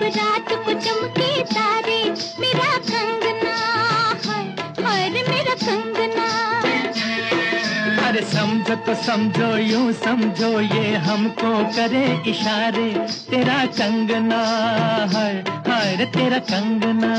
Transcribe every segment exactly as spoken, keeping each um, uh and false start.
रात को चमके तारे, मेरा कंगना है, है रे मेरा कंगना। अरे समझो तो समझो यूं समझो ये हमको करे इशारे, तेरा कंगना है, है रे तेरा कंगना।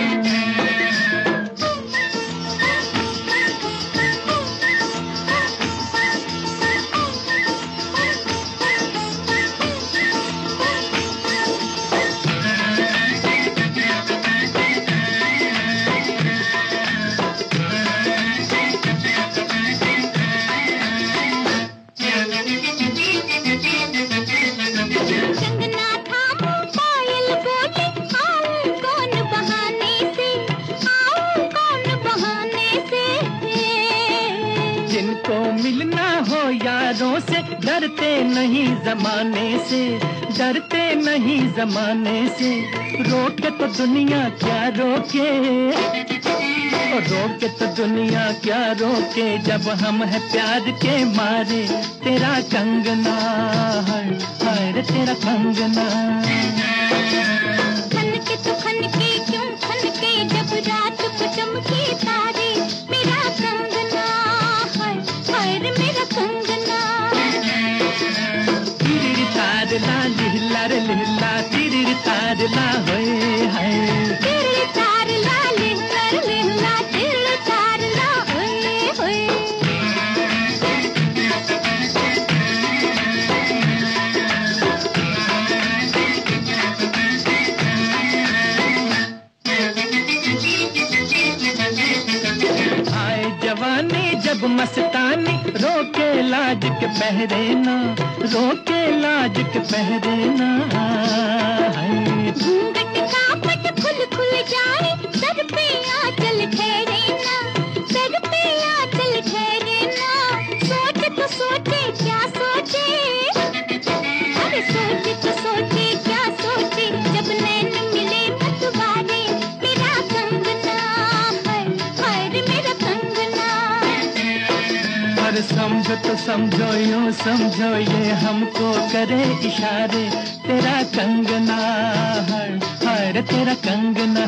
जिनको मिलना हो यारों से, डरते नहीं जमाने से, डरते नहीं जमाने से। रोके तो दुनिया क्या रोके, रोके तो दुनिया क्या रोके, जब हम है प्यार के मारे। तेरा कंगना है, है रे तेरा कंगना। खनके तो खनके क्यों खनके, जब रात को चमके तारे, मेरा कंगना है, है रे मेरा कंगना। तिरिरि तार ला लिहला रे लिहला, तिरिरि तार ला होए हाय। तिरिरि तार ला लिहला रे लिहला, तिरिरि तार ला होए होए। जवानी जब मस्तानी, रोके लाज के पहरे ना, रोके लाज के पहरे ना। घूंघट का पट खुल खुल जाए, सर पे आंचल ठहरे ना, सर पे आंचल ठहरे ना। सोच तो सोचे क्या सोचे, अरे सोच तो सोचे क्या सोचे, जब नैन मिले मतवारे। मेरा कंगना है, है रे मेरा कंगना। और समझो तो समझो यूं समझो ये हमको करे इशारे। तेरा कंगना है, है रे तेरा कंगना।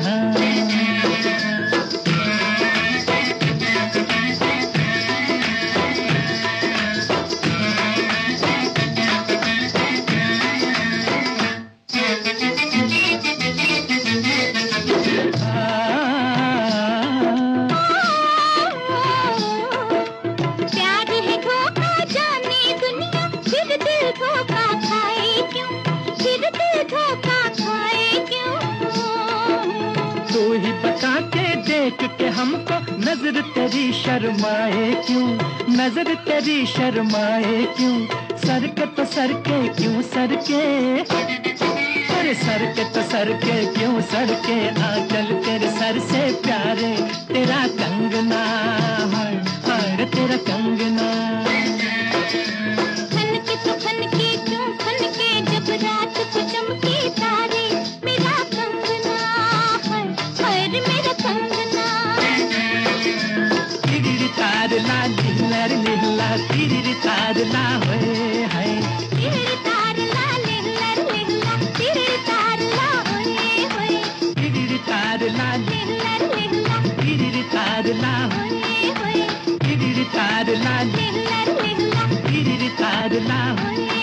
तू ही बता के देख के हमको, नजर तेरी शर्माए क्यों, नजर तेरी शर्माए क्यों। सर के तो सर के क्यों सर के, अरे सर के तो सर के क्यों सर के। आंचल तेरे सर से प्यारे, तेरा कंगना है, है रे तेरा कंगना। खनके तो खनके क्यों खनके, जब रात को चमके तारे। मेरा कंगना है, है रे मेरा कंगना। तिरिरि तार ला लिहला रे लिहला, तिरिरि तार ला होए हाय। तिरिरि तार ला लिहला रे लिहला, तिरिरि तार ला होए होए। तिरिरि तार ला लिहला रे लिहला, तिरिरि तार ला होए होए। तिरिरि तार ला लिहला रे लिहला, तिरिरि तार ला होए